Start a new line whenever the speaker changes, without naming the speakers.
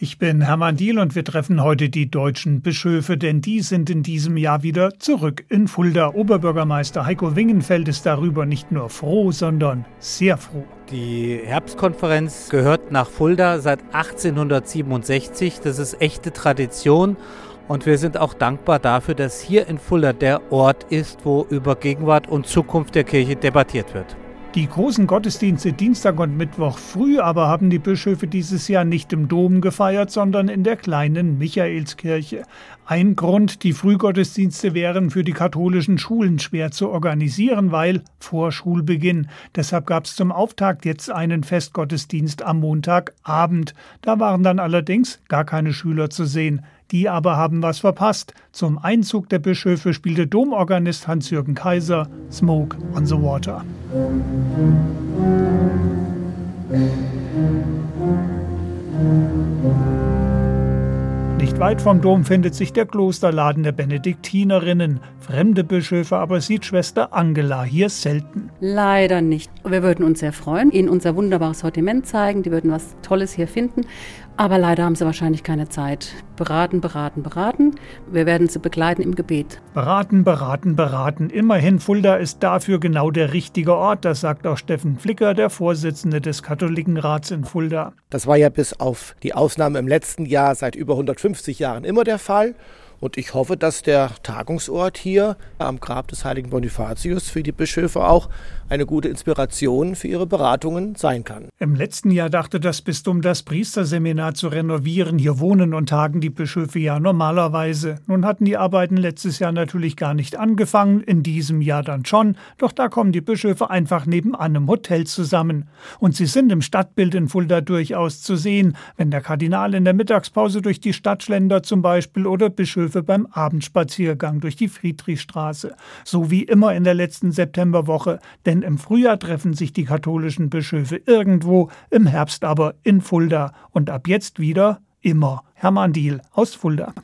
Ich bin Hermann Diehl und wir treffen heute die deutschen Bischöfe, denn die sind in diesem Jahr wieder zurück in Fulda. Oberbürgermeister Heiko Wingenfeld ist darüber nicht nur froh, sondern sehr froh.
Die Herbstkonferenz gehört nach Fulda seit 1867. Das ist echte Tradition. Und wir sind auch dankbar dafür, dass hier in Fulda der Ort ist, wo über Gegenwart und Zukunft der Kirche debattiert wird.
Die großen Gottesdienste Dienstag und Mittwoch früh aber haben die Bischöfe dieses Jahr nicht im Dom gefeiert, sondern in der kleinen Michaelskirche. Ein Grund, die Frühgottesdienste wären für die katholischen Schulen schwer zu organisieren, weil vor Schulbeginn. Deshalb gab es zum Auftakt jetzt einen Festgottesdienst am Montagabend. Da waren dann allerdings gar keine Schüler zu sehen. Die aber haben was verpasst. Zum Einzug der Bischöfe spielte Domorganist Hans-Jürgen Kaiser Smoke on the Water. Nicht weit vom Dom findet sich der Klosterladen der Benediktinerinnen. Fremde Bischöfe aber sieht Schwester Angela hier selten.
Leider nicht. Wir würden uns sehr freuen, Ihnen unser wunderbares Sortiment zeigen. Die würden was Tolles hier finden. Aber leider haben sie wahrscheinlich keine Zeit. Beraten. Wir werden sie begleiten im Gebet.
Beraten. Immerhin, Fulda ist dafür genau der richtige Ort. Das sagt auch Steffen Flicker, der Vorsitzende des Katholikenrats in Fulda.
Das war ja bis auf die Ausnahme im letzten Jahr seit über 150 Jahren immer der Fall. Und ich hoffe, dass der Tagungsort hier am Grab des heiligen Bonifatius für die Bischöfe auch eine gute Inspiration für ihre Beratungen sein kann.
Im letzten Jahr dachte das Bistum, das Priesterseminar zu renovieren. Hier wohnen und tagen die Bischöfe ja normalerweise. Nun hatten die Arbeiten letztes Jahr natürlich gar nicht angefangen, in diesem Jahr dann schon. Doch da kommen die Bischöfe einfach nebenan im Hotel zusammen. Und sie sind im Stadtbild in Fulda durchaus zu sehen, wenn der Kardinal in der Mittagspause durch die Stadt schlendert zum Beispiel oder Bischöfe beim Abendspaziergang durch die Friedrichstraße. So wie immer in der letzten Septemberwoche, denn im Frühjahr treffen sich die katholischen Bischöfe irgendwo, im Herbst aber in Fulda und ab jetzt wieder immer. Hermann Diehl aus Fulda.